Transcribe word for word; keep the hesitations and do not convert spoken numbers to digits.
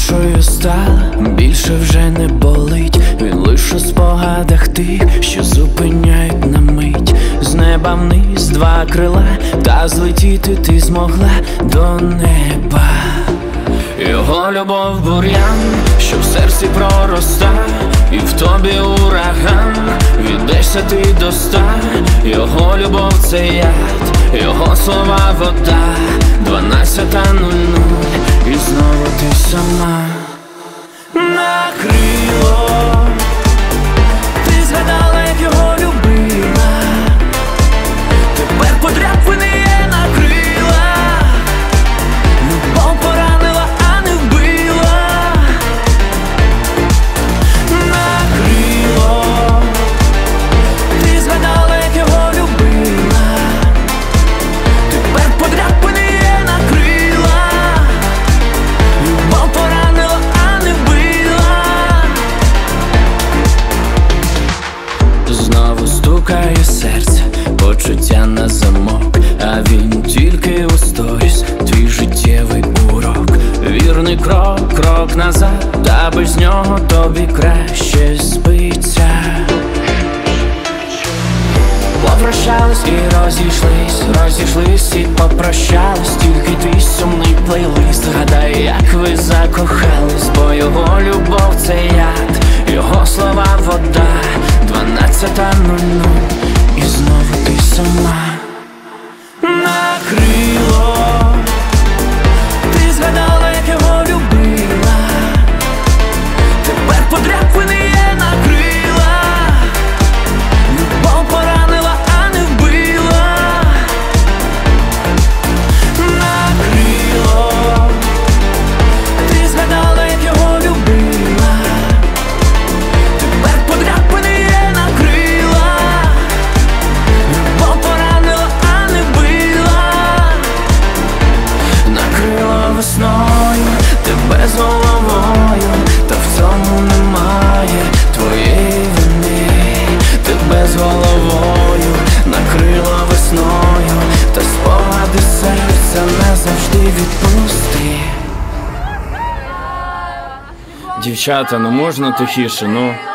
Іншою стала, більше вже не болить. Він лиш у спогадах тих, що зупиняють на мить. З неба вниз два крила, та злетіти ти змогла до неба. Його любов бур'ян, що в серці пророста, і в тобі ураган, віддешся ти до ста. Його любов це яд, його слова вода. Дванадцята нуль нуль, і знову ти сама. Накрило, ти згадала, як його любила. Тепер подряпини є на крила. Любов поранила, а не вбила. Накрило, ти згадала, як його любила. Тепер подряпини є на крила. Любов поранила, а не вбила. Знову стукає серце, почуття на замок, а він тільки у сторіс, твій життєвий урок. Вірний крок, крок назад, та без нього тобі краще спиться. Попрощались і розійшлись, розійшлись і попрощались. Тільки твій сумний плейлист, згадай, як ви закохались. Бо його любов це яд, його слова вода. Дванадцята нуль нуль, і знову ти сама. Накрило, ти згадала, як його любила. Тепер подряпини є на крила. Любов поранила, а не вбила. Накрило, ти згадала, як його любила. Тепер подряпини є на крила. Любов поранила, а не вбила. Накрила весною тебе з головою, та в цьому немає твоєї вини. Тебе з головою накрила весною, та спогади серця не завжди відпусти. Дівчата, ну можна тихіше, ну?